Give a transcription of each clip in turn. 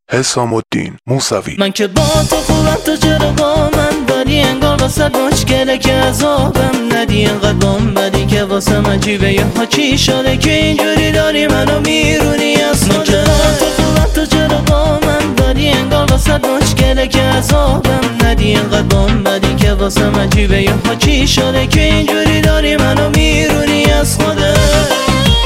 حسام الدین موسوی. من که با تو خوبم تو چرا با من داری انگار واسه مشکله که عذابم ندی، انقدر بام بدی که واسه من جیبه یه ها چی شده که اینجوری داری منو میرونی از خودت. من که با تو خوبم تو چرا با من داری انگار واسه مشکله که عذابم ندی، انقدر بام بدی که واسه من جیبه یه ها چی شده که اینجوری داری منو میرونی از خودت.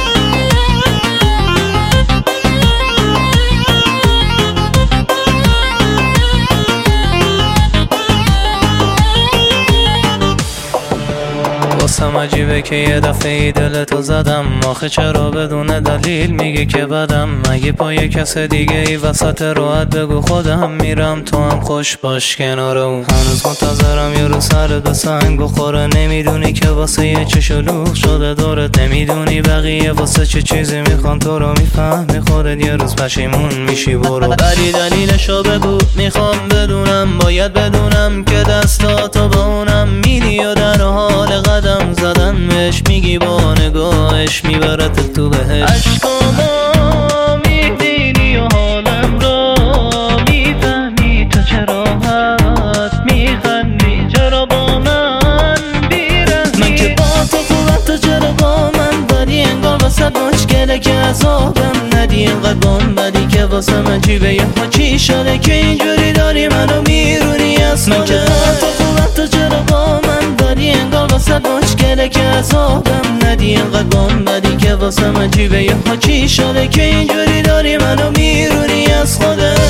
واسم عجیبه که یه دفعه دلتو زدم، آخه چرا بدون دلیل میگی که بدم؟ مگه پای کس دیگه ای وسط راحت بگو خودم میرم تو هم خوش باش کنار اون. هنوز منتظرم یه رو سر به سنگ بخوره، نمیدونی که واسه یه چه شلوغ شده دورت، نمیدونی بقیه واسه چه چیزی میخوان تو رو میفهمی خودت یه روز پشیمون میشی. برو بری دلیلشو بگو میخوام بدونم، باید بدونم که دستاتو با اونم میدی و در حال قدم زدن بهش میگی با نگاهش میبرت تو بهش. عشقامو میبینی و حالم رو میفهمی، تو چرا حد میخندی، چرا با من بیرهمی؟ من که با تو خوبم تو چرا با من داری انگار واسه مشکله که عذابم ندی، انقدر بام بدی که واسه من جیبه یه ها چی شده که اینجوری داری منو میرونی از خودت. من که با تو خوبم تو چرا با من داری انگار واسه مشکله که عذابم ندی، انقدر بام بدی که واسه من جیبه یه ها چی شده که اینجوری داری منو میرونی از خودت.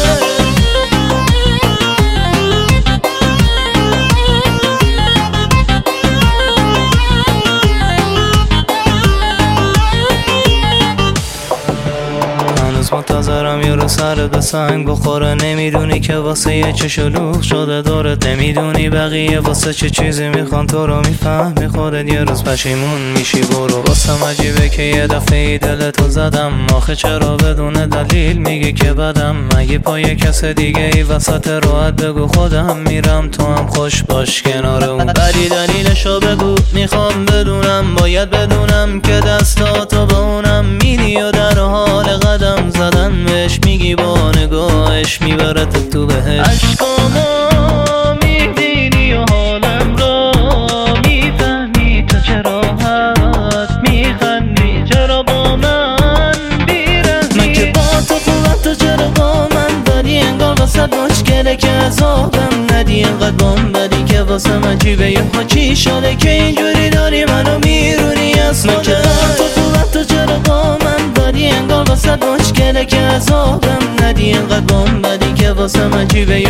منتظرم یه رو سر به سنگ بخوره، نمیدونی که واسه یه چه شلوغ شده دورت، نمیدونی بقیه واسه چه چیزی میخوان تو رو میفهمی خودت یه روز پشیمون میشی. برو واسم عجیبه که یه دفعه دلتو زدم، آخه چرا بدون دلیل میگی که بدم؟ مگه پای کس دیگه ای وسط راحت بگو خودم میرم تو هم خوش باش کنار اون. بری دلیلشو بگو میخوام بدونم، باید بدونم که دستاتو با اونم میدی و در حال قدم زدن بهش میگی با نگاهش میبرت تو بهش. عشقامو میبینی و حالم رو میفهمی، تو چرا حد میخندی، چرا با من بیرهمی؟ من که با تو خوبم تو چرا با من داری انگار واسه مشکله که عذابم ندی، انقدر بام بدی که واسه من جیبه یه ها چی شده که اینجوری داری منو میرونی از خودت. من که با تو خوبم تو چرا با من داری انگار واسه مشکله که عذابم ندی، انقدر بام بدی که واسه من جیبه یه